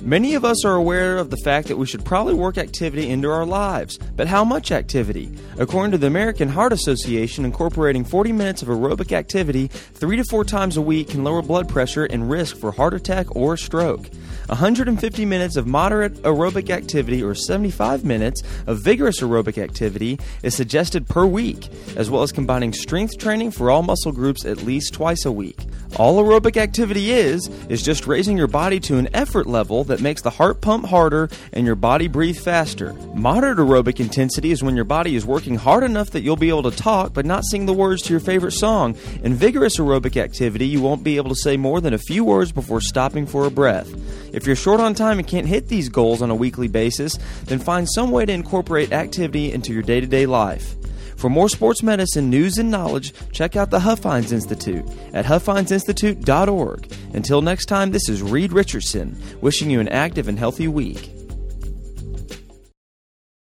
Many of us are aware of the fact that we should probably work activity into our lives, but how much activity? According to the American Heart Association, incorporating 40 minutes of aerobic activity 3 to 4 times a week can lower blood pressure and risk for heart attack or stroke. 150 minutes of moderate aerobic activity or 75 minutes of vigorous aerobic activity is suggested per week, as well as combining strength training for all muscle groups at least twice a week. All aerobic activity is just raising your body to an effort level that makes the heart pump harder and your body breathe faster. Moderate aerobic intensity is when your body is working hard enough that you'll be able to talk but not sing the words to your favorite song. In vigorous aerobic activity, you won't be able to say more than a few words before stopping for a breath. If you're short on time and can't hit these goals on a weekly basis, then find some way to incorporate activity into your day-to-day life. For more sports medicine news and knowledge, check out the Huffines Institute at huffhinesinstitute.org. Until next time, this is Reed Richardson, wishing you an active and healthy week.